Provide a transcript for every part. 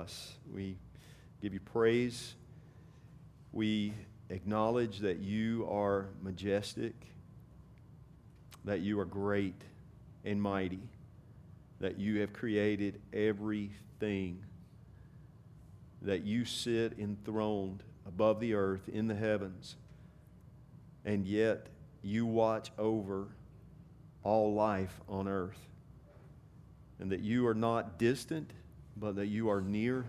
us. We give you praise. We acknowledge that you are majestic, that you are great and mighty, that you have created everything, that you sit enthroned above the earth in the heavens, and yet you watch over all life on earth, and that you are not distant, but that you are near.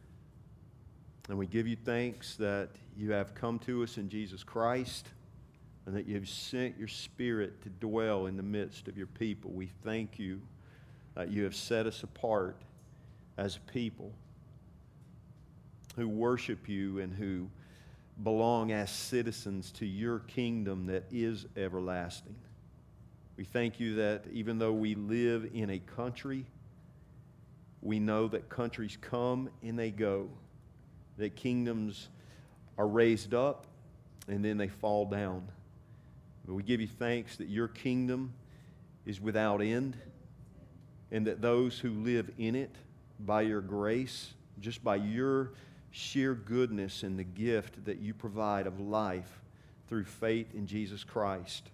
And we give you thanks that you have come to us in Jesus Christ, and that you have sent your Spirit to dwell in the midst of your people. We thank you that you have set us apart as a people who worship you and who belong as citizens to your kingdom that is everlasting. We thank you that even though we live in a country, we know that countries come and they go, that kingdoms are raised up and then they fall down. But we give you thanks that your kingdom is without end, and that those who live in it by your grace, just by your sheer goodness and the gift that you provide of life through faith in Jesus Christ,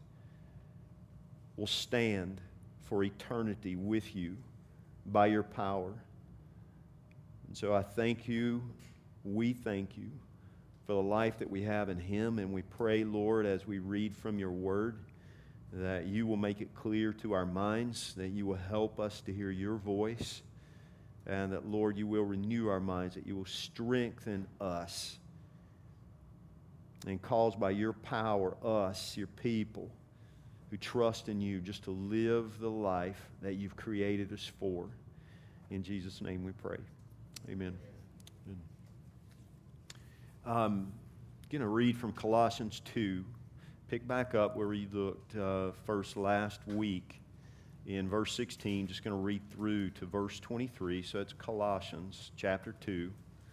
will stand for eternity with you by your power. And so I thank you, we thank you for the life that we have in Him, and we pray, Lord, as we read from your word, that you will make it clear to our minds, that you will help us to hear your voice, and that, Lord, you will renew our minds, that you will strengthen us, and cause by your power us, your people, who trust in you, just to live the life that you've created us for. In Jesus' name we pray. Amen. I'm going to read from Colossians 2. Pick back up where we looked first last week in verse 16. Just going to read through to verse 23. So it's Colossians chapter 2,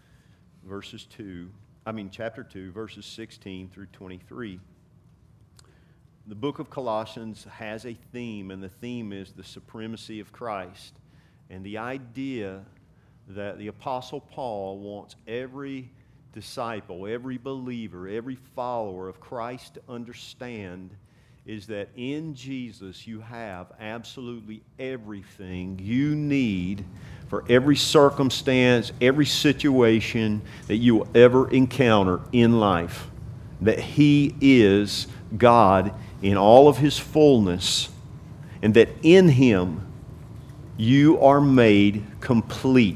chapter 2, verses 16 through 23. The book of Colossians has a theme, and the theme is the supremacy of Christ. And the idea that the Apostle Paul wants every disciple, every believer, every follower of Christ to understand is that in Jesus you have absolutely everything you need for every circumstance, every situation that you will ever encounter in life. That He is God in all of His fullness, and that in Him you are made complete,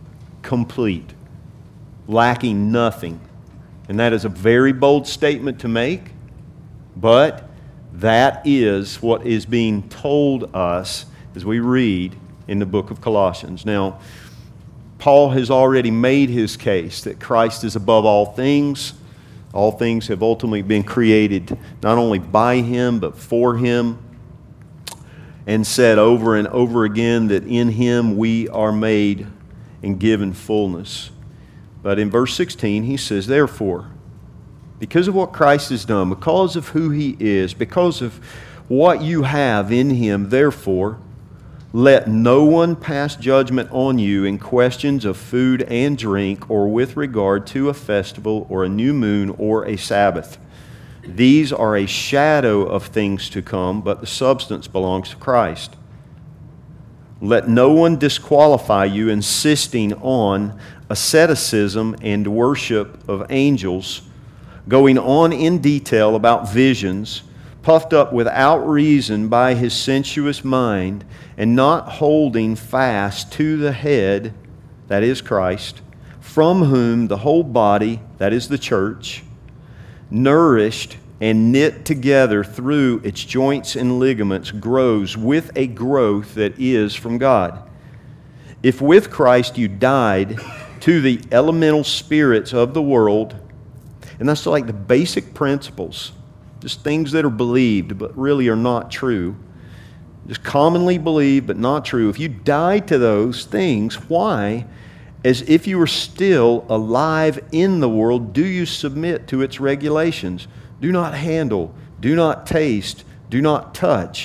lacking nothing. And that is a very bold statement to make, but that is what is being told us as we read in the book of Colossians. Now, Paul has already made his case that Christ is above all things. All things have ultimately been created not only by Him, but for Him. And said over and over again that in Him we are made and given fullness. But in verse 16 he says, therefore, because of what Christ has done, because of who He is, because of what you have in Him, therefore, let no one pass judgment on you in questions of food and drink, or with regard to a festival, or a new moon, or a Sabbath. These are a shadow of things to come, but the substance belongs to Christ. Let no one disqualify you, insisting on asceticism and worship of angels, going on in detail about visions, puffed up without reason by his sensuous mind, and not holding fast to the head, that is Christ, from whom the whole body, that is the church, nourished and knit together through its joints and ligaments, grows with a growth that is from God. If with Christ you died to the elemental spirits of the world, and that's like the basic principles, just things that are believed but really are not true, just commonly believed but not true. If you died to those things, why, as if you were still alive in the world, do you submit to its regulations? Do not handle, do not taste, do not touch.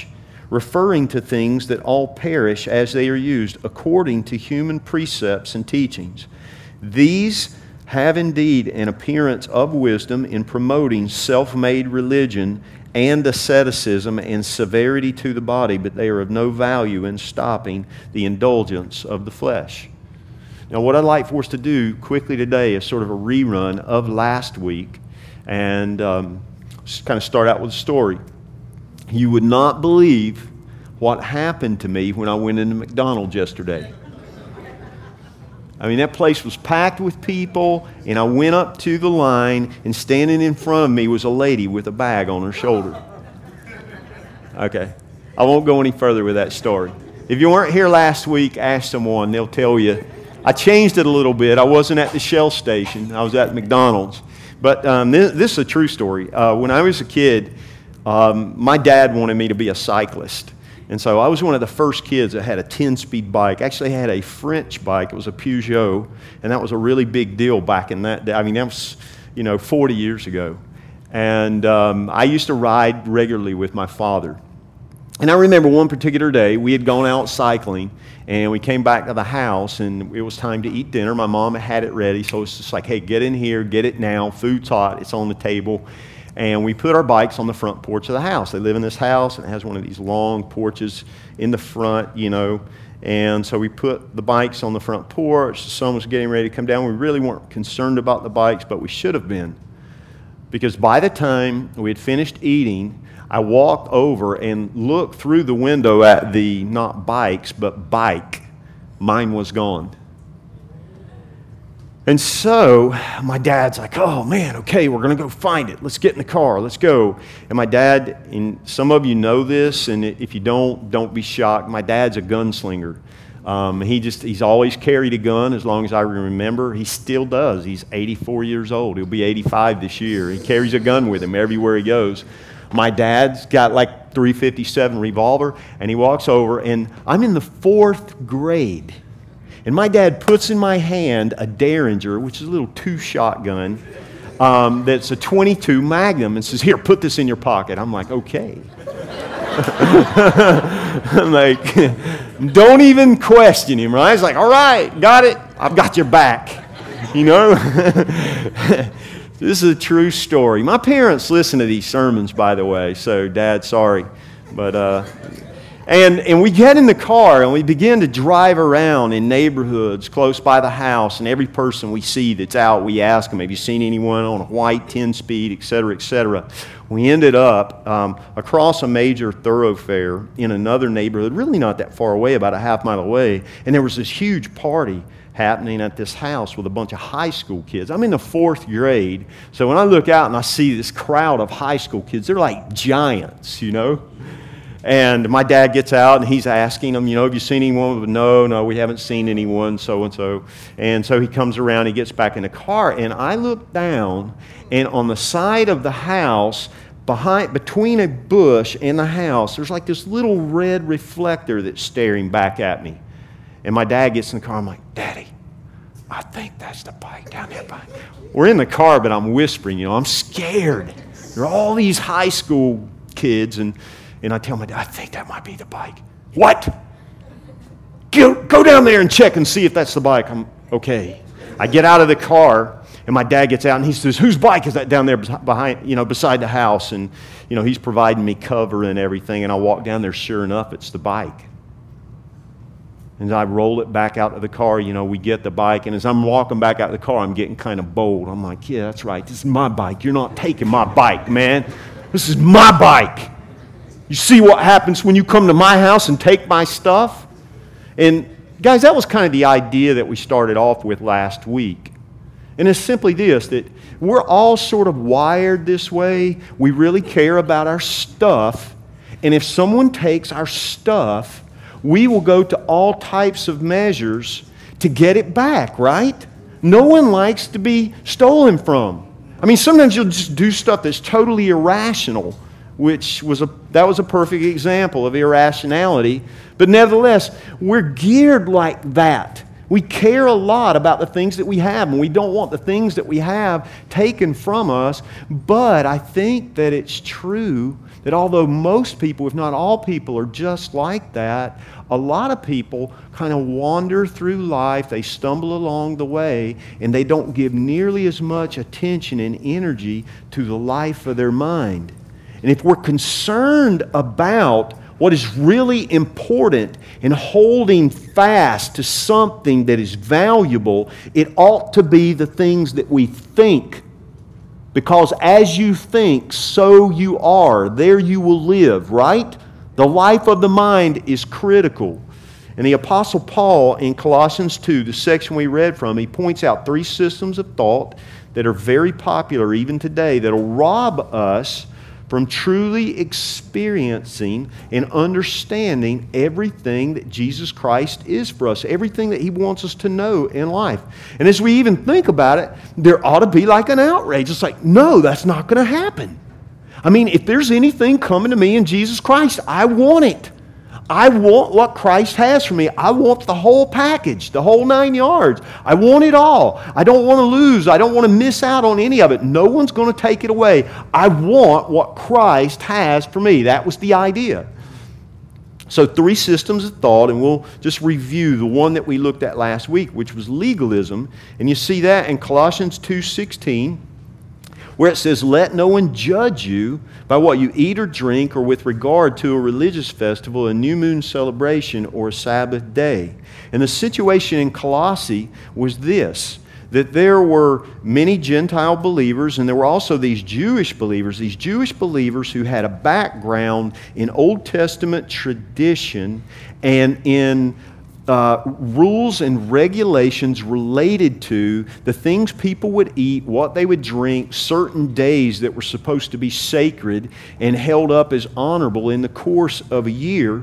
referring to things that all perish as they are used according to human precepts and teachings. These have indeed an appearance of wisdom in promoting self-made religion and asceticism and severity to the body, but they are of no value in stopping the indulgence of the flesh. Now, what I'd like for us to do quickly today is sort of a rerun of last week and just kind of start out with a story. You would not believe what happened to me when I went into McDonald's yesterday. I mean, that place was packed with people, and I went up to the line, and standing in front of me was a lady with a bag on her shoulder. Okay, I won't go any further with that story. If you weren't here last week, ask someone. They'll tell you. I changed it a little bit. I wasn't at the Shell station. I was at McDonald's. But this is a true story. When I was a kid, my dad wanted me to be a cyclist. And so I was one of the first kids that had a 10-speed bike. Actually, I had a French bike. It was a Peugeot, and that was a really big deal back in that day. I mean, that was, 40 years ago. And I used to ride regularly with my father. And I remember one particular day, we had gone out cycling, and we came back to the house, and it was time to eat dinner. My mom had it ready, so it's just like, hey, get in here, get it now. Food's hot. It's on the table. And we put our bikes on the front porch of the house. They live in this house, and it has one of these long porches in the front, And so we put the bikes on the front porch. The sun was getting ready to come down. We really weren't concerned about the bikes, but we should have been. Because by the time we had finished eating, I walked over and looked through the window at the, not bikes, but bike. Mine was gone. And so my dad's like, oh man, okay, we're going to go find it. Let's get in the car. Let's go. And my dad, and some of you know this, and if you don't be shocked. My dad's a gunslinger. He's always carried a gun as long as I remember. He still does. He's 84 years old. He'll be 85 this year. He carries a gun with him everywhere he goes. My dad's got like .357 revolver, and he walks over, and I'm in the 4th grade. And my dad puts in my hand a Derringer, which is a little 2-shot gun, that's a .22 Magnum, and says, here, put this in your pocket. I'm like, okay. I'm like, don't even question him, right? He's like, all right, got it. I've got your back. This is a true story. My parents listen to these sermons, by the way, so Dad, sorry. But And we get in the car and we begin to drive around in neighborhoods close by the house, and every person we see that's out, we ask them, have you seen anyone on a white 10-speed, et cetera, et cetera. We ended up across a major thoroughfare in another neighborhood, really not that far away, about a half mile away, and there was this huge party happening at this house with a bunch of high school kids. I'm in the 4th grade, so when I look out and I see this crowd of high school kids, they're like giants, And my dad gets out and he's asking them, have you seen anyone? No, we haven't seen anyone, so-and-so. And so he comes around, he gets back in the car, and I look down, and on the side of the house, between a bush and the house, there's like this little red reflector that's staring back at me. And my dad gets in the car, I'm like, Daddy, I think that's the bike down there. We're in the car, but I'm whispering, I'm scared. There are all these high school kids, and I tell my dad, I think that might be the bike. What? Go down there and check and see if that's the bike. I'm okay. I get out of the car, and my dad gets out, and he says, whose bike is that down there behind, beside the house? And, he's providing me cover and everything, and I walk down there. Sure enough, it's the bike. And I roll it back out of the car. We get the bike, and as I'm walking back out of the car, I'm getting kind of bold. I'm like, yeah, that's right. This is my bike. You're not taking my bike, man. This is my bike. You see what happens when you come to my house and take my stuff? And guys, that was kind of the idea that we started off with last week. And it's simply this, that we're all sort of wired this way. We really care about our stuff. And if someone takes our stuff, we will go to all types of measures to get it back, right? No one likes to be stolen from. I mean, sometimes you'll just do stuff that's totally irrational, that was a perfect example of irrationality. But nevertheless, we're geared like that We care a lot about the things that we have, and we don't want the things that we have taken from us. But I think that it's true that although most people, if not all people, are just like that, a lot of people kind of wander through life, they stumble along the way, and they don't give nearly as much attention and energy to the life of their mind. And if we're concerned about what is really important and holding fast to something that is valuable, it ought to be the things that we think. Because as you think, so you are. There you will live, right? The life of the mind is critical. And the Apostle Paul in Colossians 2, the section we read from, he points out 3 systems of thought that are very popular even today that will rob us from truly experiencing and understanding everything that Jesus Christ is for us, everything that He wants us to know in life. And as we even think about it, there ought to be like an outrage. It's like, no, that's not going to happen. I mean, if there's anything coming to me in Jesus Christ, I want it. I want what Christ has for me. I want the whole package, the whole 9 yards. I want it all. I don't want to lose. I don't want to miss out on any of it. No one's going to take it away. I want what Christ has for me. That was the idea. So 3 systems of thought, and we'll just review the one that we looked at last week, which was legalism. And you see that in Colossians 2:16. Where it says, let no one judge you by what you eat or drink or with regard to a religious festival, a new moon celebration, or a Sabbath day. And the situation in Colossae was this, that there were many Gentile believers and there were also these Jewish believers who had a background in Old Testament tradition and in rules and regulations related to the things people would eat, what they would drink, certain days that were supposed to be sacred and held up as honorable in the course of a year.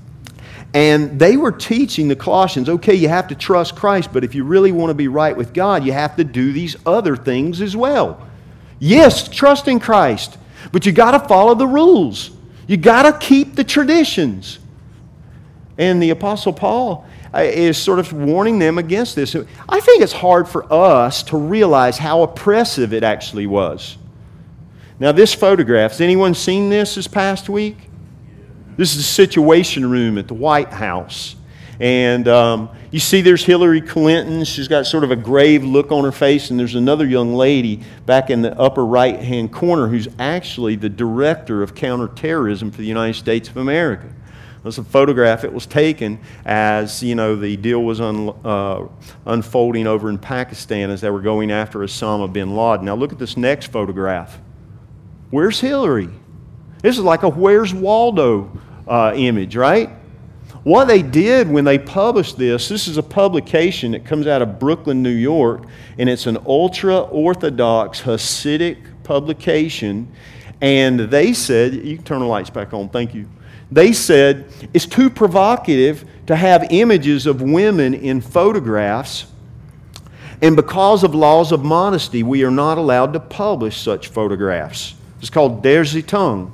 And they were teaching the Colossians, okay, you have to trust Christ, but if you really want to be right with God, you have to do these other things as well. Yes, trust in Christ, but you got to follow the rules. You got to keep the traditions. And the Apostle Paul is sort of warning them against this. I think it's hard for us to realize how oppressive it actually was. Now this photograph, has anyone seen this past week? This is the Situation Room at the White House. And you see there's Hillary Clinton. She's got sort of a grave look on her face. And there's another young lady back in the upper right-hand corner who's actually the director of counterterrorism for the United States of America. It's a photograph that was taken as, the deal was unfolding over in Pakistan as they were going after Osama bin Laden. Now look at this next photograph. Where's Hillary? This is like a Where's Waldo image, right? What they did when they published this is a publication that comes out of Brooklyn, New York, and it's an ultra-Orthodox Hasidic publication. And they said, you can turn the lights back on, thank you. They said it's too provocative to have images of women in photographs, and because of laws of modesty, we are not allowed to publish such photographs. It's called Der Zeitung.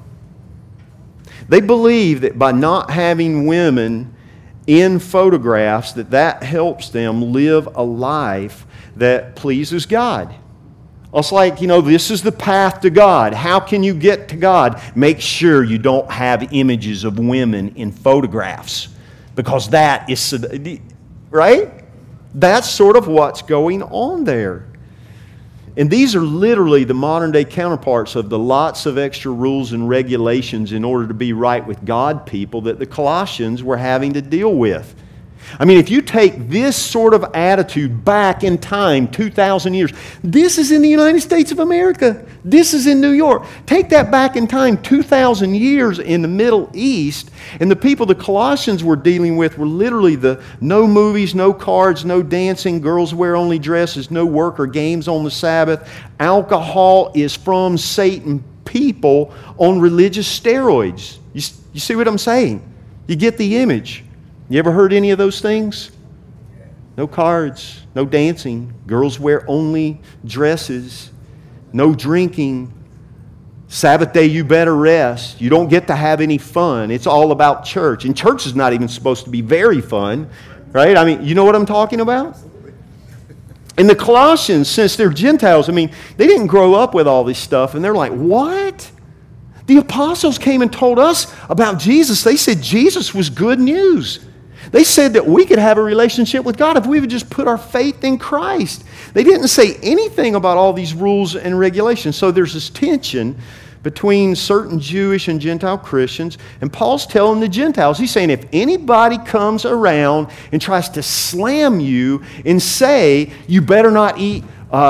They believe that by not having women in photographs, that helps them live a life that pleases God. It's like, this is the path to God. How can you get to God? Make sure you don't have images of women in photographs, because that is, right? That's sort of what's going on there. And these are literally the modern day counterparts of the lots of extra rules and regulations in order to be right with God people that the Colossians were having to deal with. I mean, if you take this sort of attitude back in time, 2,000 years, this is in the United States of America. This is in New York. Take that back in time, 2,000 years in the Middle East, and the people the Colossians were dealing with were literally the no movies, no cards, no dancing, girls wear only dresses, no work or games on the Sabbath. Alcohol is from Satan people on religious steroids. You see what I'm saying? You get the image. You ever heard any of those things? No cards, no dancing, girls wear only dresses, no drinking. Sabbath day, you better rest. You don't get to have any fun. It's all about church. And church is not even supposed to be very fun. Right? I mean, you know what I'm talking about? And the Colossians, since they're Gentiles, I mean, they didn't grow up with all this stuff, and they're like, what? The apostles came and told us about Jesus. They said Jesus was good news. They said that we could have a relationship with God if we would just put our faith in Christ. They didn't say anything about all these rules and regulations. So there's this tension between certain Jewish and Gentile Christians. And Paul's telling the Gentiles, he's saying, if anybody comes around and tries to slam you and say, you better not eat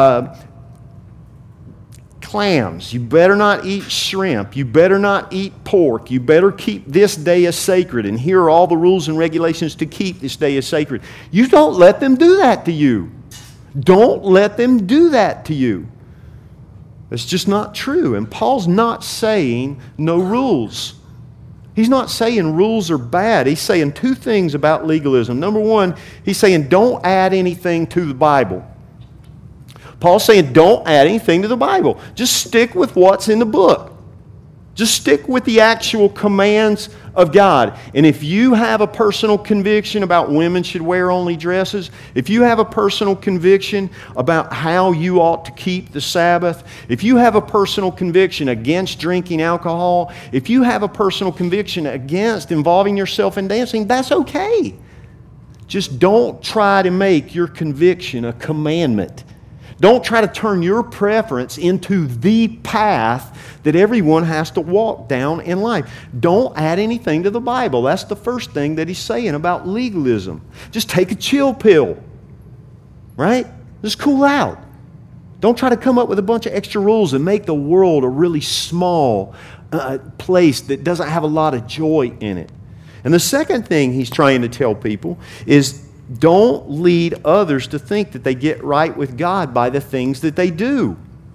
clams, you better not eat shrimp, you better not eat pork, you better keep this day as sacred, and here are all the rules and regulations to keep this day as sacred. You don't let them do that to you. Don't let them do that to you. It's just not true. And Paul's not saying no rules. He's not saying rules are bad. He's saying two things about legalism. Number one, he's saying don't add anything to the Bible. Paul's saying don't add anything to the Bible. Just stick with what's in the book. Just stick with the actual commands of God. And if you have a personal conviction about women should wear only dresses, if you have a personal conviction about how you ought to keep the Sabbath, if you have a personal conviction against drinking alcohol, if you have a personal conviction against involving yourself in dancing, that's okay. Just don't try to make your conviction a commandment. Don't try to turn your preference into the path that everyone has to walk down in life. Don't add anything to the Bible. That's the first thing that he's saying about legalism. Just take a chill pill, right? Just cool out. Don't try to come up with a bunch of extra rules and make the world a really small place that doesn't have a lot of joy in it. And the second thing he's trying to tell people is don't lead others to think that they get right with God by the things that they do.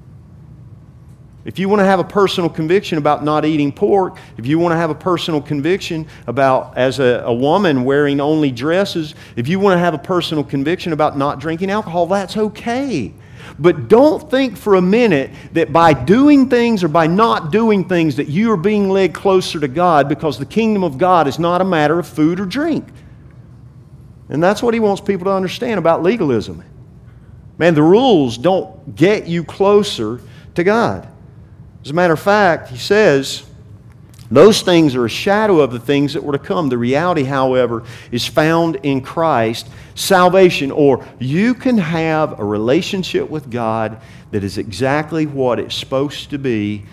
If you want to have a personal conviction about not eating pork, if you want to have a personal conviction about, as a woman, wearing only dresses, if you want to have a personal conviction about not drinking alcohol, that's okay. But don't think for a minute that by doing things or by not doing things that you are being led closer to God, because the kingdom of God is not a matter of food or drink. And that's what he wants people to understand about legalism. Man, the rules don't get you closer to God. As a matter of fact, he says, those things are a shadow of the things that were to come. The reality, however, is found in Christ. Salvation, or you can have a relationship with God that is exactly what it's supposed to be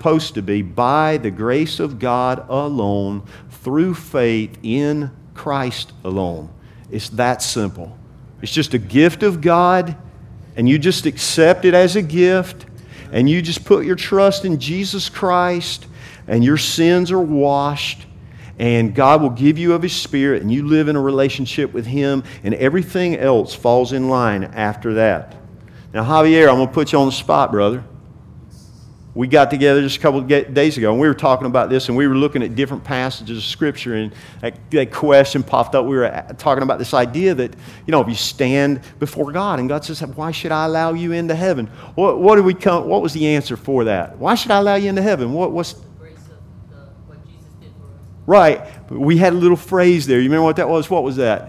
by the grace of God alone, through faith in Christ alone. It's that simple. It's just a gift of God, and you just accept it as a gift, and you just put your trust in Jesus Christ, and your sins are washed, and God will give you of His Spirit, and you live in a relationship with Him, and everything else falls in line after that. Now, Javier, I'm going to put you on the spot, brother. We got together just a couple of days ago, and we were talking about this, and we were looking at different passages of Scripture, and that question popped up. We were talking about this idea that, if you stand before God, and God says, why should I allow you into heaven? What was the answer for that? Why should I allow you into heaven? What's the grace of what Jesus did for us? Right. But we had a little phrase there. You remember what that was? What was that?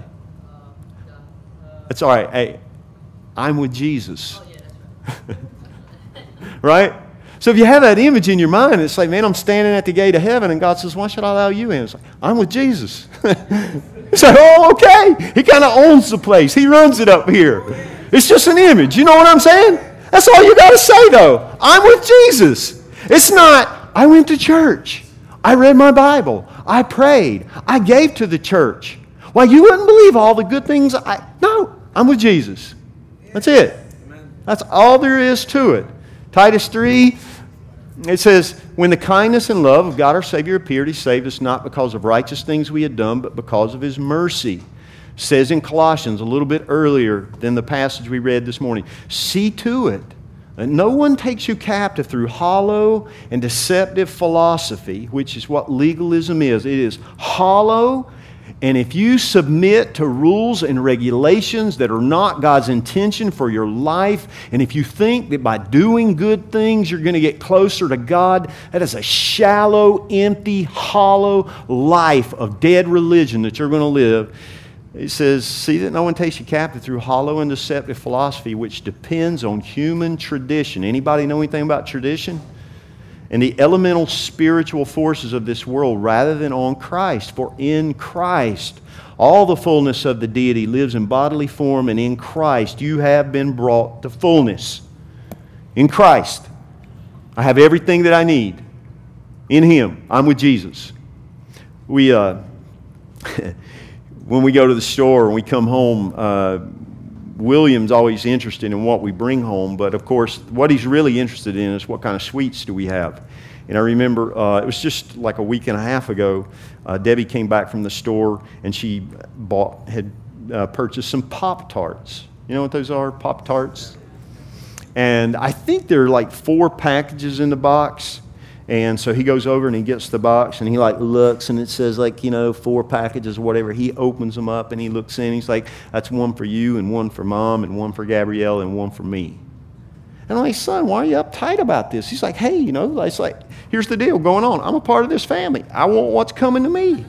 That's all right. Hey, I'm with Jesus. Oh, yeah, that's right. Right? So if you have that image in your mind, it's like, man, I'm standing at the gate of heaven, and God says, why should I allow you in? It's like, I'm with Jesus. It's like, oh, okay. He kind of owns the place. He runs it up here. It's just an image. You know what I'm saying? That's all you got to say, though. I'm with Jesus. It's not, I went to church. I read my Bible. I prayed. I gave to the church. Well, you wouldn't believe all the good things. No, I'm with Jesus. That's it. That's all there is to it. Titus 3, it says, when the kindness and love of God our Savior appeared, He saved us not because of righteous things we had done, but because of His mercy. It says in Colossians a little bit earlier than the passage we read this morning, see to it that no one takes you captive through hollow and deceptive philosophy, which is what legalism is. It is hollow. And if you submit to rules and regulations that are not God's intention for your life, and if you think that by doing good things you're going to get closer to God, that is a shallow, empty, hollow life of dead religion that you're going to live. It says, see that no one takes you captive through hollow and deceptive philosophy, which depends on human tradition. Anybody know anything about tradition? And the elemental spiritual forces of this world rather than on Christ. For in Christ, all the fullness of the deity lives in bodily form, and in Christ you have been brought to fullness. In Christ, I have everything that I need. In Him, I'm with Jesus. We, when we go to the store and we come home, William's always interested in what we bring home, but of course, what he's really interested in is what kind of sweets do we have. And I remember it was just like a week and a half ago, Debbie came back from the store and she had purchased some Pop-Tarts. You know what those are, Pop-Tarts? And I think there are like 4 packages in the box. And so he goes over and he gets the box and he like looks and it says 4 packages or whatever. He opens them up and he looks in. He's like, that's one for you and one for Mom and one for Gabrielle and one for me. And I'm like, son, why are you uptight about this? He's like, hey, it's like, here's the deal going on. I'm a part of this family. I want what's coming to me.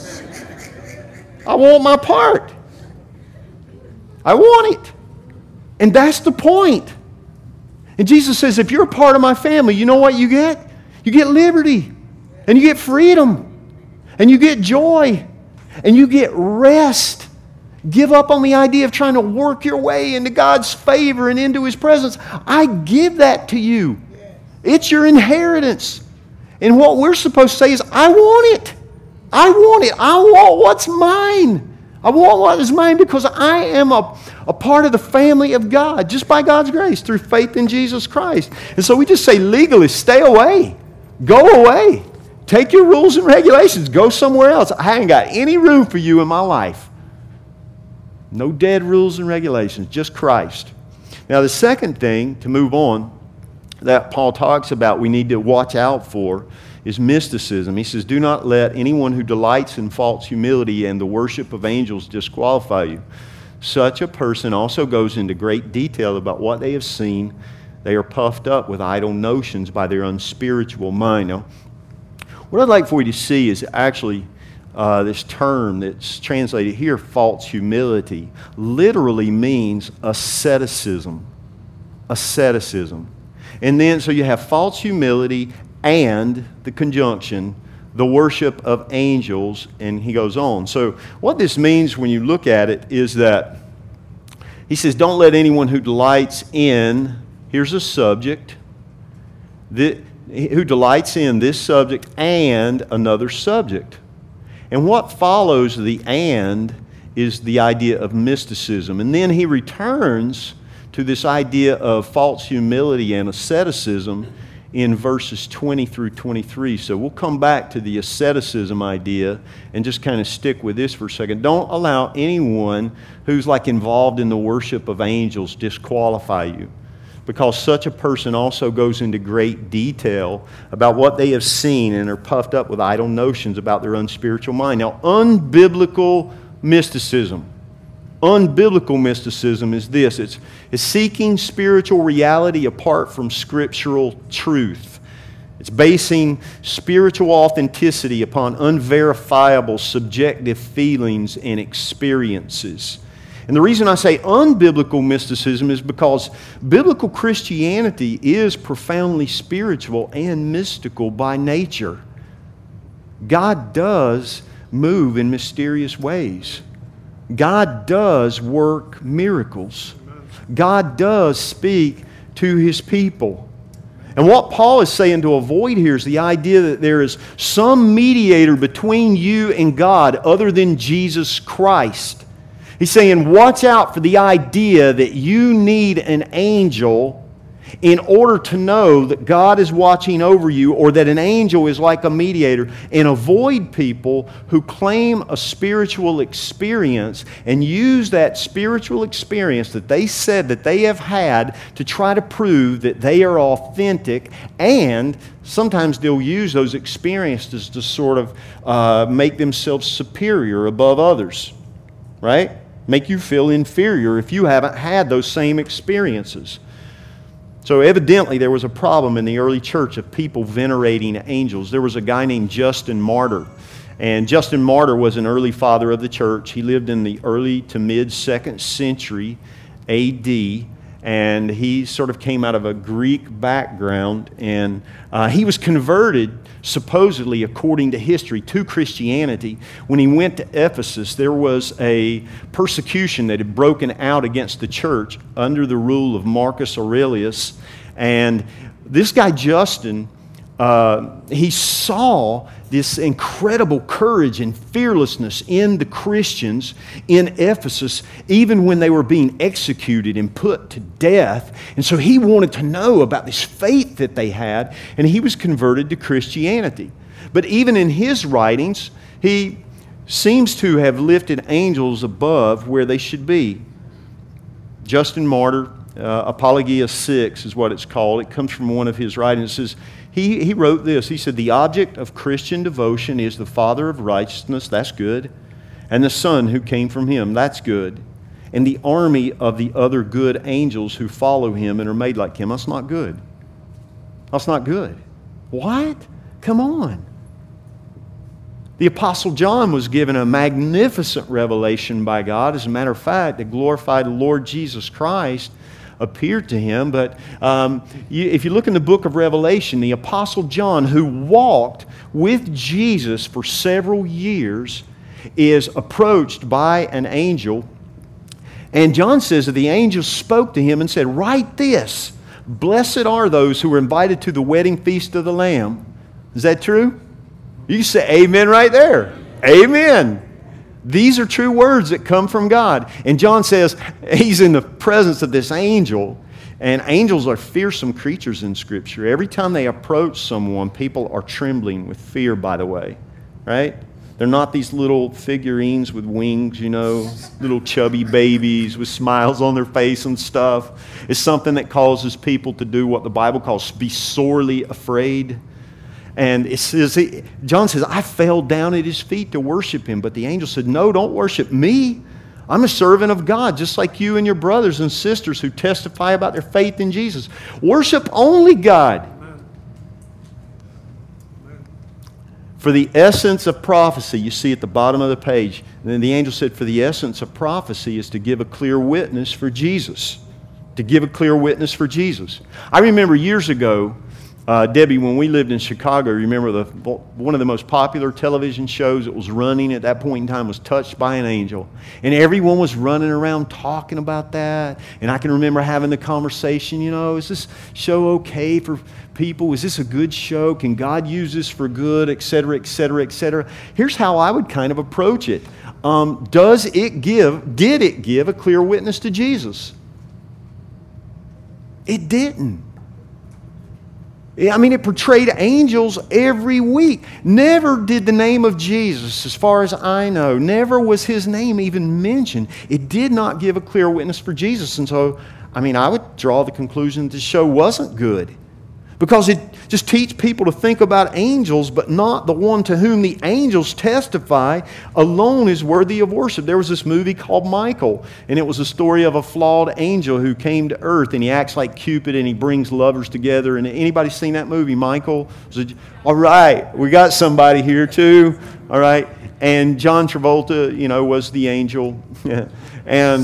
I want my part. I want it. And that's the point. And Jesus says, if you're a part of my family, you know what you get? You get liberty, and you get freedom, and you get joy, and you get rest. Give up on the idea of trying to work your way into God's favor and into His presence. I give that to you. It's your inheritance. And what we're supposed to say is, I want it. I want it. I want what's mine. I want what is mine because I am a part of the family of God, just by God's grace, through faith in Jesus Christ. And so we just say, legalists, stay away. Go away. Take your rules and regulations. Go somewhere else. I haven't got any room for you in my life. No dead rules and regulations, just Christ. Now, the second thing, to move on, that Paul talks about we need to watch out for is mysticism. He says, do not let anyone who delights in false humility and the worship of angels disqualify you. Such a person also goes into great detail about what they have seen. They are puffed up with idle notions by their unspiritual mind. Now, what I'd like for you to see is actually this term that's translated here, false humility, literally means asceticism. Asceticism. And then, so you have false humility and the conjunction, the worship of angels, and he goes on. So what this means when you look at it is that he says, don't let anyone who delights in, here's a subject, who delights in this subject and another subject. And what follows the and is the idea of mysticism. And then he returns to this idea of false humility and asceticism in verses 20 through 23. So we'll come back to the asceticism idea and just kind of stick with this for a second. Don't allow anyone who's like involved in the worship of angels disqualify you, because such a person also goes into great detail about what they have seen and are puffed up with idle notions about their unspiritual mind. Now, unbiblical mysticism is this. It's seeking spiritual reality apart from scriptural truth. It's basing spiritual authenticity upon unverifiable subjective feelings and experiences. And the reason I say unbiblical mysticism is because biblical Christianity is profoundly spiritual and mystical by nature. God does move in mysterious ways. God does work miracles. God does speak to His people. And what Paul is saying to avoid here is the idea that there is some mediator between you and God other than Jesus Christ. He's saying, watch out for the idea that you need an angel in order to know that God is watching over you, or that an angel is like a mediator, and avoid people who claim a spiritual experience and use that spiritual experience that they said that they have had to try to prove that they are authentic, and sometimes they'll use those experiences to sort of make themselves superior above others, right? Make you feel inferior if you haven't had those same experiences. So evidently there was a problem in the early church of people venerating angels. There was a guy named Justin Martyr, And Justin Martyr was an early father of the church. He lived in the early to mid 2nd century A.D., and he sort of came out of a Greek background, and he was converted, supposedly, according to history, to Christianity. When he went to Ephesus, there was a persecution that had broken out against the church under the rule of Marcus Aurelius, and this guy Justin, he saw this incredible courage and fearlessness in the Christians in Ephesus, even when they were being executed and put to death. And so he wanted to know about this faith that they had, and he was converted to Christianity. But even in his writings, he seems to have lifted angels above where they should be. Justin Martyr, Apologia 6 is what it's called. It comes from one of his writings. It says, he wrote this. He said, "The object of Christian devotion is the Father of righteousness," that's good, "and the Son who came from him," that's good, "and the army of the other good angels who follow him and are made like him." That's not good. That's not good. What? Come on. The Apostle John was given a magnificent revelation by God. As a matter of fact, the glorified Lord Jesus Christ appeared to him. But if you look in the book of Revelation, the Apostle John, who walked with Jesus for several years, is approached by an angel. And John says that the angel spoke to him and said, "Write this, blessed are those who are invited to the wedding feast of the Lamb." Is that true? You can say amen right there. Amen. These are true words that come from God. And John says he's in the presence of this angel. And angels are fearsome creatures in Scripture. Every time they approach someone, people are trembling with fear, by the way. Right? They're not these little figurines with wings, little chubby babies with smiles on their face and stuff. It's something that causes people to do what the Bible calls be sorely afraid. And it says, John says, "I fell down at his feet to worship him." But the angel said, "No, don't worship me. I'm a servant of God, just like you and your brothers and sisters who testify about their faith in Jesus. Worship only God." For the essence of prophecy, you see at the bottom of the page, and then the angel said, "For the essence of prophecy is to give a clear witness for Jesus." To give a clear witness for Jesus. I remember years ago, Debbie, when we lived in Chicago, remember one of the most popular television shows that was running at that point in time was Touched by an Angel. And everyone was running around talking about that. And I can remember having the conversation, is this show okay for people? Is this a good show? Can God use this for good? Et cetera, et cetera, et cetera. Here's how I would kind of approach it. Did it give a clear witness to Jesus? It didn't. I mean, it portrayed angels every week. Never did the name of Jesus, as far as I know, never was his name even mentioned. It did not give a clear witness for Jesus. And so, I would draw the conclusion that the show wasn't good. Because it just teaches people to think about angels, but not the one to whom the angels testify alone is worthy of worship. There was this movie called Michael, and it was a story of a flawed angel who came to earth, and he acts like Cupid, and he brings lovers together. And anybody seen that movie, Michael? All right, we got somebody here too. All right, and John Travolta, was the angel. And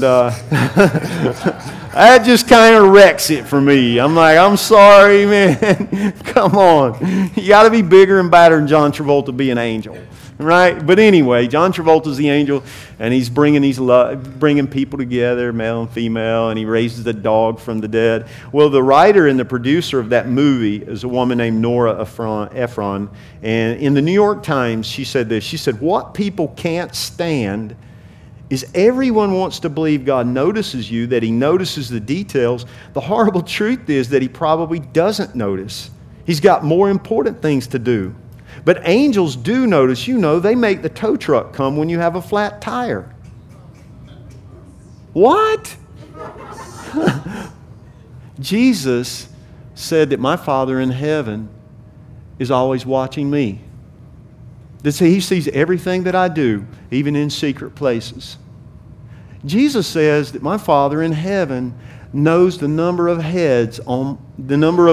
that just kind of wrecks it for me. I'm like, I'm sorry, man. Come on. You got to be bigger and badder than John Travolta to be an angel. Right? But anyway, John Travolta's the angel, and he's bringing people together, male and female, and he raises a dog from the dead. Well, the writer and the producer of that movie is a woman named Nora Ephron. And in the New York Times, she said this. She said, "What people can't stand is everyone wants to believe God notices you, that he notices the details. The horrible truth is that he probably doesn't notice. He's got more important things to do. But angels do notice. They make the tow truck come when you have a flat tire." What? Jesus said that my Father in heaven is always watching me. He sees everything that I do, even in secret places. Jesus says that my Father in heaven knows the number of hairs on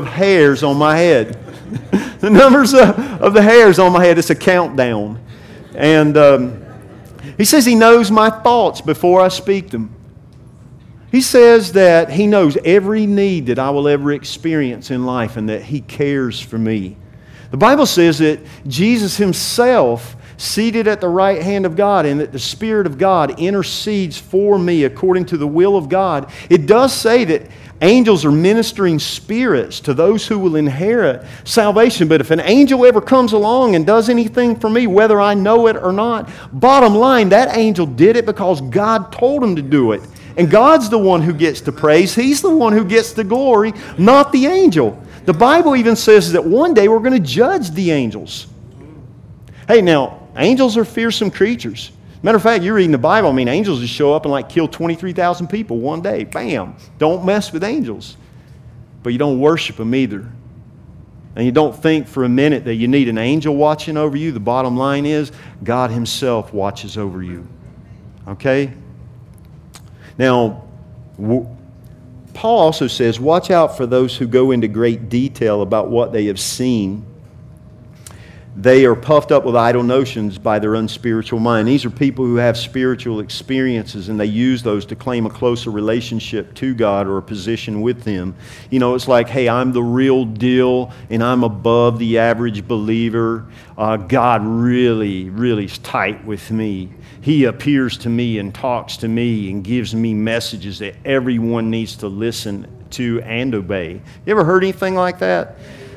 my head. The numbers of the hairs on my head. It's a countdown. And he says he knows my thoughts before I speak them. He says that he knows every need that I will ever experience in life and that he cares for me. The Bible says that Jesus himself, seated at the right hand of God, and that the Spirit of God intercedes for me according to the will of God. It does say that angels are ministering spirits to those who will inherit salvation. But if an angel ever comes along and does anything for me, whether I know it or not, bottom line, that angel did it because God told him to do it. And God's the one who gets the praise. He's the one who gets the glory, not the angel. The Bible even says that one day we're going to judge the angels. Hey, now, angels are fearsome creatures. Matter of fact, you're reading the Bible. I mean, angels just show up and like kill 23,000 people one day. Bam. Don't mess with angels. But you don't worship them either. And you don't think for a minute that you need an angel watching over you. The bottom line is God himself watches over you. Okay? Now, Paul also says, watch out for those who go into great detail about what they have seen. They are puffed up with idle notions by their unspiritual mind. These are people who have spiritual experiences and they use those to claim a closer relationship to God or a position with Him. You know, it's like, hey, I'm the real deal and I'm above the average believer. God really, really is tight with me. He appears to me and talks to me and gives me messages that everyone needs to listen to and obey. You ever heard anything like that?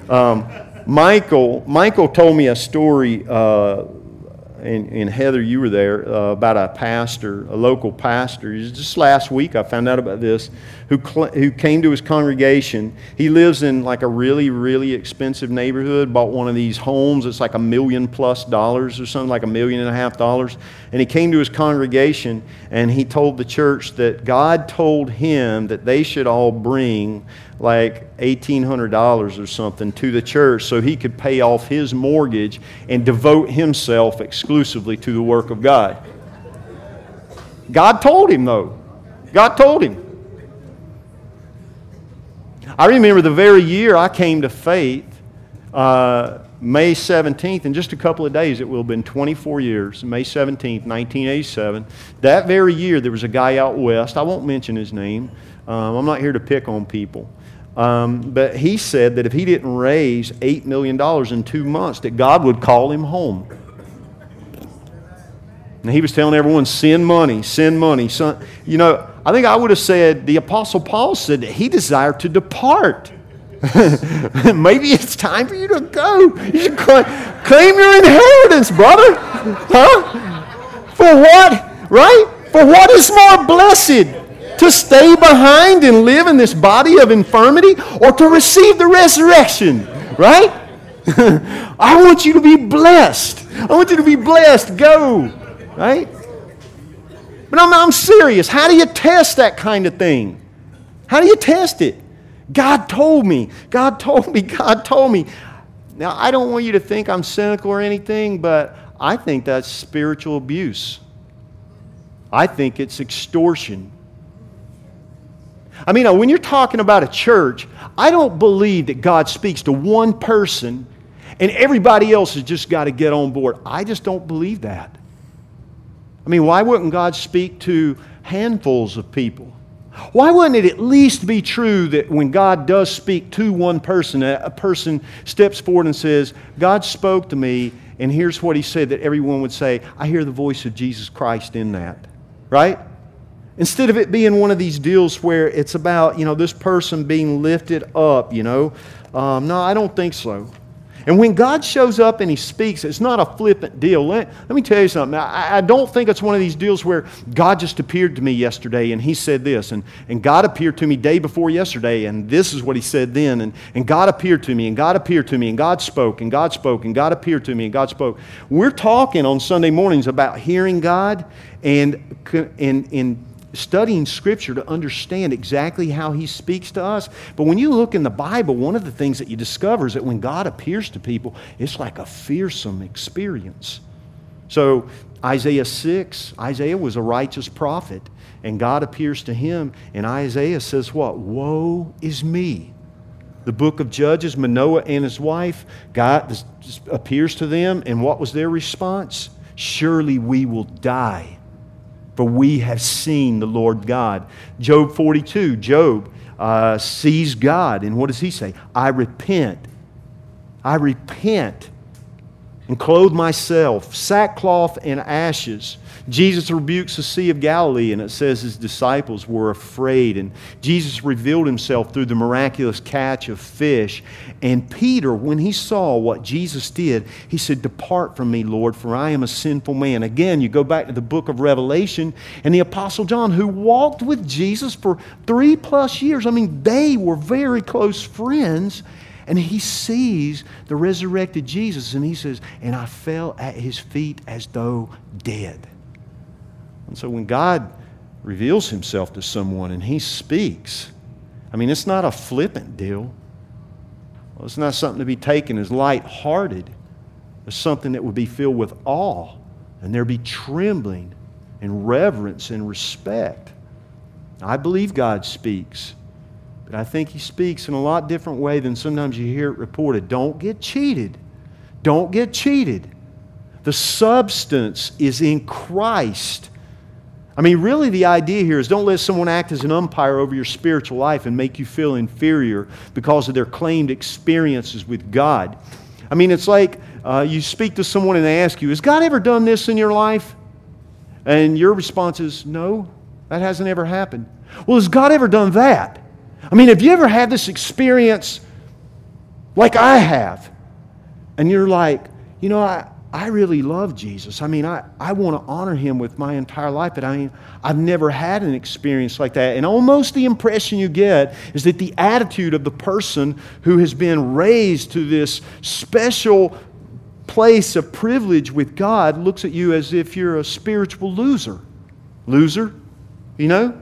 Michael told me a story, and Heather, you were there, about a pastor, a local pastor. Just last week I found out about this, who came to his congregation. He lives in like a really, really expensive neighborhood, bought one of these homes. It's like $1 million+ or something, like $1.5 million. And he came to his congregation and he told the church that God told him that they should all bring like $1,800 or something to the church so he could pay off his mortgage and devote himself exclusively to the work of God. God told him, though. God told him. I remember the very year I came to faith, May 17th, in just a couple of days, it will have been 24 years, May 17th, 1987. That very year, there was a guy out west. I won't mention his name. I'm not here to pick on people. But he said that if he didn't raise $8 million in 2 months, that God would call him home. And he was telling everyone, send money, send money. You know, I think I would have said, the Apostle Paul said that he desired to depart. Maybe it's time for you to go. You should claim your inheritance, brother. Huh? For what? Right? For what is more blessed? To stay behind and live in this body of infirmity, or to receive the resurrection, right? I want you to be blessed. I want you to be blessed. Go, right? But I'm serious. How do you test that kind of thing? How do you test it? God told me. God told me. God told me. Now, I don't want you to think I'm cynical or anything, but I think that's spiritual abuse. I think it's extortion. I mean, when you're talking about a church, I don't believe that God speaks to one person and everybody else has just got to get on board. I just don't believe that. I mean, why wouldn't God speak to handfuls of people? Why wouldn't it at least be true that when God does speak to one person, a person steps forward and says, God spoke to me, and here's what He said, that everyone would say, I hear the voice of Jesus Christ in that. Right? Instead of it being one of these deals where it's about, this person being lifted up, no, I don't think so. And when God shows up and He speaks, it's not a flippant deal. Let me tell you something. I don't think it's one of these deals where God just appeared to me yesterday and He said this, and God appeared to me day before yesterday, and this is what He said then, and God appeared to me, and God appeared to me, and God spoke, and God spoke, and God appeared to me, and God spoke. We're talking on Sunday mornings about hearing God and studying Scripture to understand exactly how He speaks to us. But when you look in the Bible, one of the things that you discover is that when God appears to people, it's like a fearsome experience. So Isaiah 6, Isaiah was a righteous prophet, and God appears to him, and Isaiah says what? Woe is me. The book of Judges, Manoah and his wife, God appears to them, and what was their response? surely we will die, for we have seen the Lord God. Job 42, Job sees God, and what does he say? I repent and clothe myself, sackcloth and ashes. Jesus rebukes the Sea of Galilee, and it says his disciples were afraid. And Jesus revealed himself through the miraculous catch of fish. And Peter, when he saw what Jesus did, he said, depart from me, Lord, for I am a sinful man. Again, you go back to the book of Revelation, and the Apostle John, who walked with Jesus for 3+ years, I mean, they were very close friends. And he sees the resurrected Jesus, and he says, and I fell at his feet as though dead. And so when God reveals himself to someone and he speaks, I mean, it's not a flippant deal. Well, it's not something to be taken as lighthearted. It's something that would be filled with awe, and there be trembling and reverence and respect. I believe God speaks. But I think he speaks in a lot different way than sometimes you hear it reported. Don't get cheated. Don't get cheated. The substance is in Christ. I mean, really the idea here is don't let someone act as an umpire over your spiritual life and make you feel inferior because of their claimed experiences with God. I mean, it's like you speak to someone and they ask you, has God ever done this in your life? And your response is, no, that hasn't ever happened. Well, has God ever done that? I mean, have you ever had this experience like I have? And you're like, you know, I really love Jesus. I mean, I want to honor him with my entire life, but I mean, I've never had an experience like that. And almost the impression you get is that the attitude of the person who has been raised to this special place of privilege with God looks at you as if you're a spiritual loser. Loser, you know?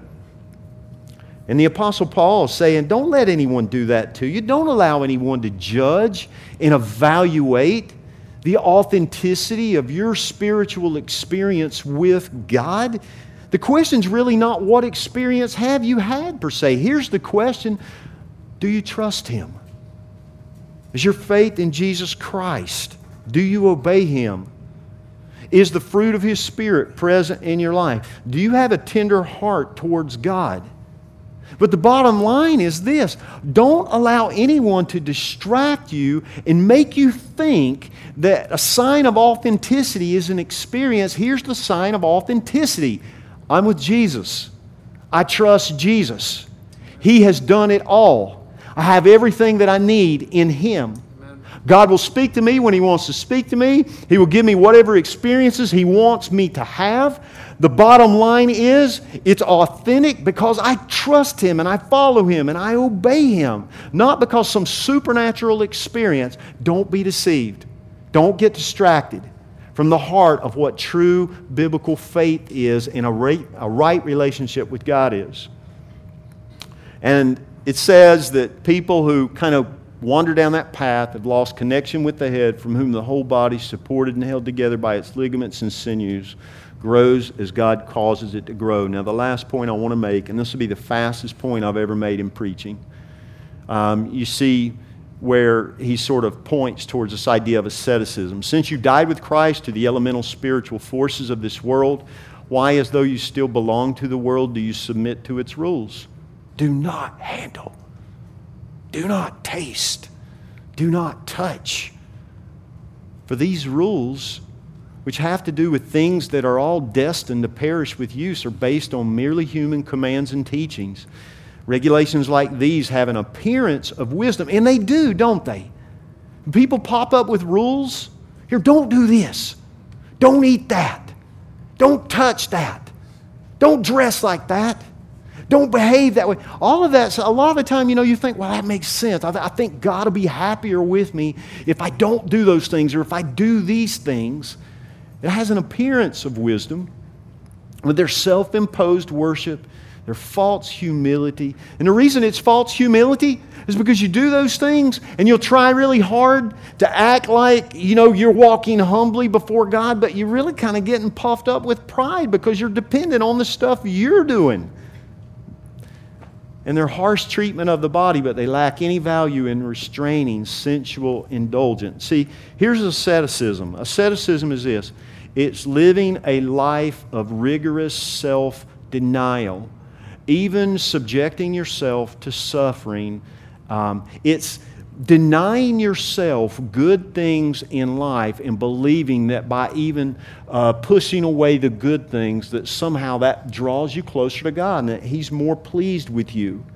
And the Apostle Paul is saying, don't let anyone do that to you. Don't allow anyone to judge and evaluate the authenticity of your spiritual experience with God. The question's really not what experience have you had per se. Here's the question, do you trust him? Is your faith in Jesus Christ? Do you obey him? Is the fruit of his Spirit present in your life? Do you have a tender heart towards God? But the bottom line is this: don't allow anyone to distract you and make you think that a sign of authenticity is an experience. Here's the sign of authenticity. I'm with Jesus. I trust Jesus. He has done it all. I have everything that I need in him. God will speak to me when he wants to speak to me. He will give me whatever experiences he wants me to have. The bottom line is, it's authentic because I trust him and I follow him and I obey him. Not because some supernatural experience. Don't be deceived. Don't get distracted from the heart of what true biblical faith is and a right relationship with God is. And it says that people who kind of wander down that path have lost connection with the head, from whom the whole body, supported and held together by its ligaments and sinews, grows as God causes it to grow. Now, the last point I want to make, and this will be the fastest point I've ever made in preaching, you see where he sort of points towards this idea of asceticism. Since you died with Christ to the elemental spiritual forces of this world, why, as though you still belong to the world, do you submit to its rules? Do not handle. Do not taste. Do not touch. For these rules, which have to do with things that are all destined to perish with use, are based on merely human commands and teachings. Regulations like these have an appearance of wisdom, and they do, don't they? People pop up with rules. Here, don't do this. Don't eat that. Don't touch that. Don't dress like that. Don't behave that way. All of that, a lot of the time, you think, well, that makes sense. I think God will be happier with me if I don't do those things or if I do these things. It has an appearance of wisdom, but they're self-imposed worship. They're false humility. And the reason it's false humility is because you do those things and you'll try really hard to act like, you're walking humbly before God, but you're really kind of getting puffed up with pride because you're dependent on the stuff you're doing. And they're harsh treatment of the body, but they lack any value in restraining sensual indulgence. See, here's asceticism. Asceticism is this. It's living a life of rigorous self-denial, even subjecting yourself to suffering. It's denying yourself good things in life and believing that by even pushing away the good things, that somehow that draws you closer to God and that He's more pleased with you.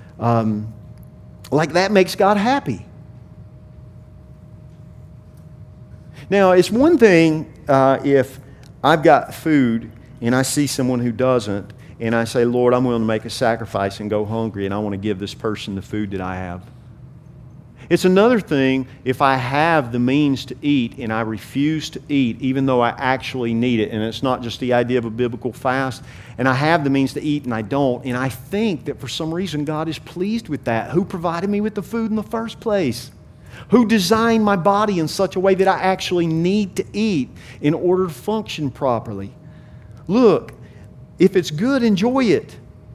Like that makes God happy. Now, it's one thing if I've got food and I see someone who doesn't, and I say, Lord, I'm willing to make a sacrifice and go hungry, and I want to give this person the food that I have. It's another thing if I have the means to eat and I refuse to eat even though I actually need it. And it's not just the idea of a biblical fast. And I have the means to eat and I don't. And I think that for some reason God is pleased with that. Who provided me with the food in the first place? Who designed my body in such a way that I actually need to eat in order to function properly? Look, if it's good, enjoy it.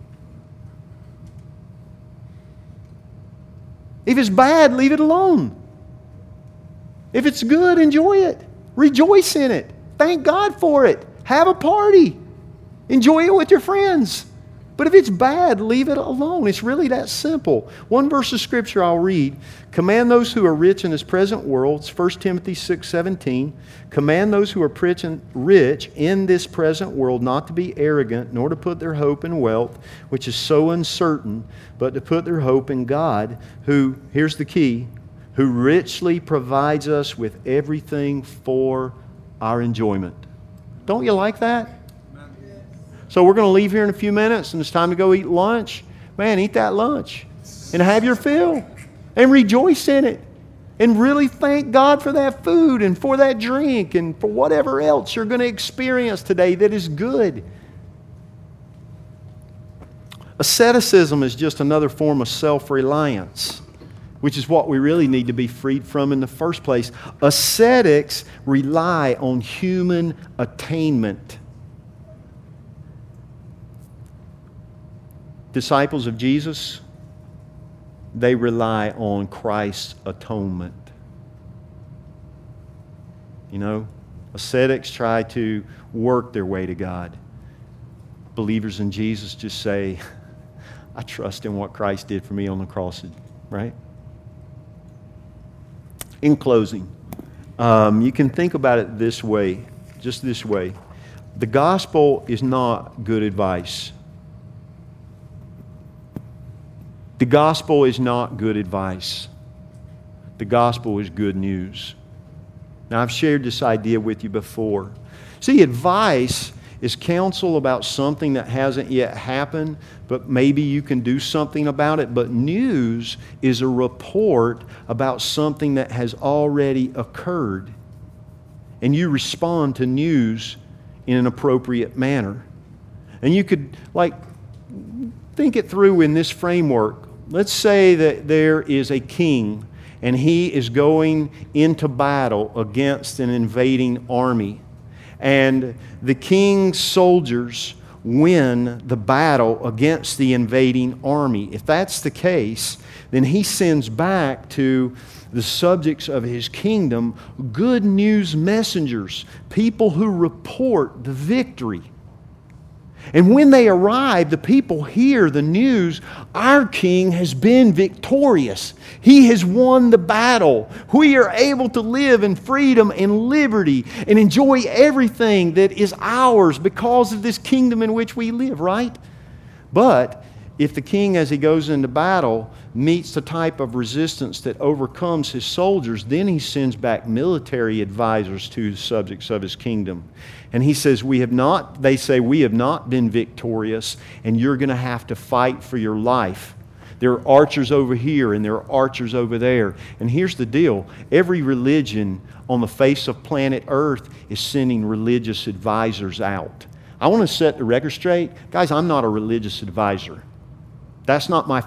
If it's bad, leave it alone. If it's good, enjoy it. Rejoice in it. Thank God for it. Have a party. Enjoy it with your friends. But if it's bad, leave it alone. It's really that simple. One verse of Scripture I'll read. Command those who are rich in this present world. It's 1 Timothy 6:17. Command those who are rich in this present world not to be arrogant, nor to put their hope in wealth, which is so uncertain, but to put their hope in God, who, here's the key, who richly provides us with everything for our enjoyment. Don't you like that? So we're going to leave here in a few minutes, and it's time to go eat lunch. Man, eat that lunch and have your fill and rejoice in it and really thank God for that food and for that drink and for whatever else you're going to experience today that is good. Asceticism is just another form of self-reliance, which is what we really need to be freed from in the first place. Ascetics rely on human attainment. Disciples of Jesus, they rely on Christ's atonement. You know, ascetics try to work their way to God. Believers in Jesus just say, I trust in what Christ did for me on the cross, right? In closing, you can think about it this way, just this way. The gospel is not good advice. The gospel is not good advice. The gospel is good news. Now, I've shared this idea with you before. See, advice is counsel about something that hasn't yet happened, but maybe you can do something about it. But news is a report about something that has already occurred. And you respond to news in an appropriate manner. And you could, think it through in this framework. Let's say that there is a king and he is going into battle against an invading army. And the king's soldiers win the battle against the invading army. If that's the case, then he sends back to the subjects of his kingdom good news messengers, people who report the victory. And when they arrive, the people hear the news, our king has been victorious. He has won the battle. We are able to live in freedom and liberty and enjoy everything that is ours because of this kingdom in which we live, right? But if the king, as he goes into battle, meets the type of resistance that overcomes his soldiers, then he sends back military advisors to the subjects of his kingdom. And he says, they say, we have not been victorious, and you're going to have to fight for your life. There are archers over here, and there are archers over there. And here's the deal. Every religion on the face of planet Earth is sending religious advisors out. I want to set the record straight. Guys, I'm not a religious advisor. That's not my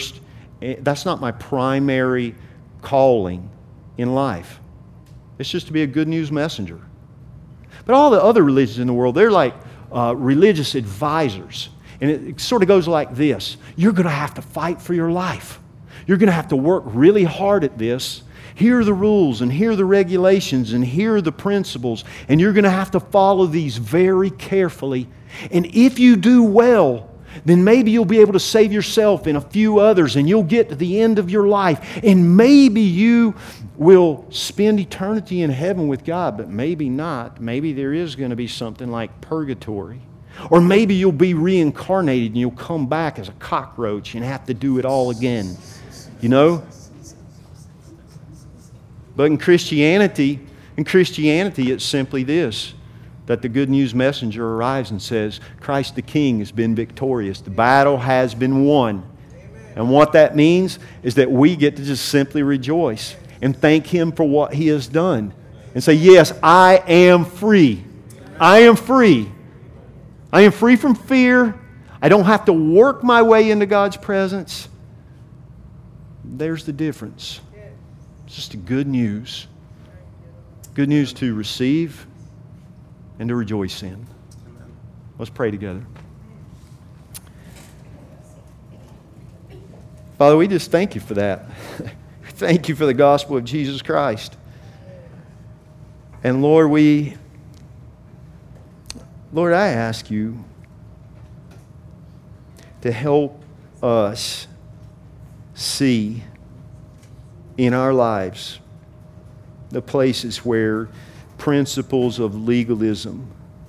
primary calling in life. It's just to be a good news messenger. But all the other religions in the world, they're like religious advisors. And it sort of goes like this. You're going to have to fight for your life. You're going to have to work really hard at this. Here are the rules, and here are the regulations, and here are the principles, and you're going to have to follow these very carefully. And if you do well, then maybe you'll be able to save yourself and a few others, and you'll get to the end of your life. And maybe you will spend eternity in heaven with God, but maybe not. Maybe there is going to be something like purgatory. Or maybe you'll be reincarnated and you'll come back as a cockroach and have to do it all again. You know? But in Christianity, it's simply this, that the good news messenger arrives and says, Christ the King has been victorious. The battle has been won. And what that means is that we get to just simply rejoice and thank Him for what He has done. And say, yes, I am free. I am free. I am free from fear. I don't have to work my way into God's presence. There's the difference. It's just the good news. Good news to receive and to rejoice in. Let's pray together. Father, we just thank You for that. Thank You for the gospel of Jesus Christ. And Lord, I ask You to help us see in our lives the places where principles of legalism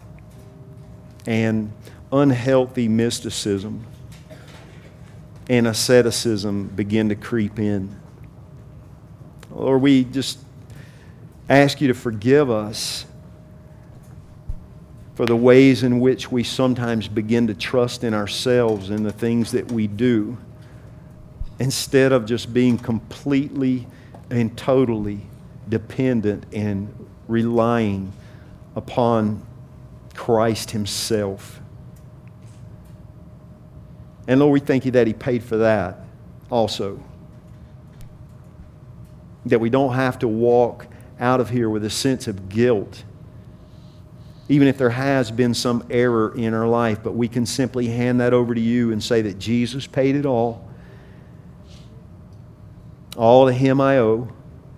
and unhealthy mysticism and asceticism begin to creep in. Lord, we just ask You to forgive us for the ways in which we sometimes begin to trust in ourselves and the things that we do, instead of just being completely and totally dependent and relying upon Christ Himself. And Lord, we thank You that He paid for that also. That we don't have to walk out of here with a sense of guilt, even if there has been some error in our life, but we can simply hand that over to You and say that Jesus paid it all. All to Him I owe.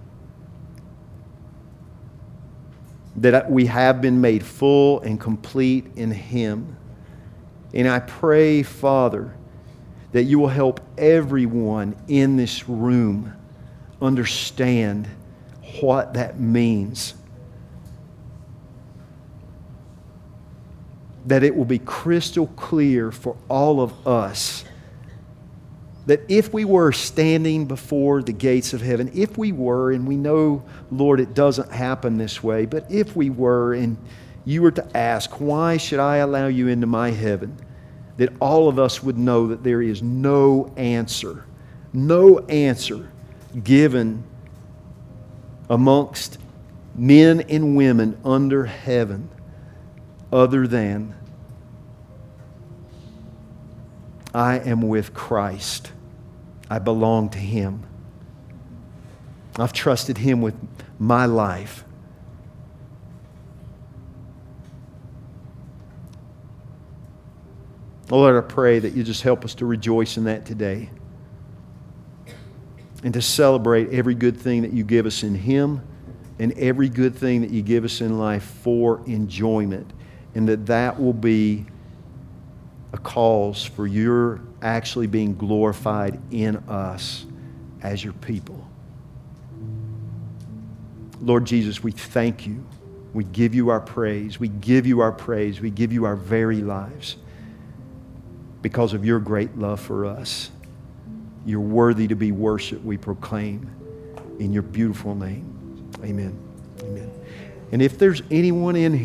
That we have been made full and complete in Him. And I pray, Father, that You will help everyone in this room understand what that means. That it will be crystal clear for all of us that if we were standing before the gates of heaven, if we were, and we know, Lord, it doesn't happen this way, but if we were and You were to ask, why should I allow You into my heaven? That all of us would know that there is no answer given amongst men and women under heaven other than I am with Christ. I belong to Him. I've trusted Him with my life. Oh Lord, I pray that You just help us to rejoice in that today. And to celebrate every good thing that You give us in Him and every good thing that You give us in life for enjoyment. And that will be a cause for Your actually being glorified in us as Your people. Lord Jesus, we thank You. We give You our praise. We give You our praise. We give You our very lives because of Your great love for us. You're worthy to be worshiped, we proclaim in Your beautiful name. Amen. Amen. And if there's anyone in here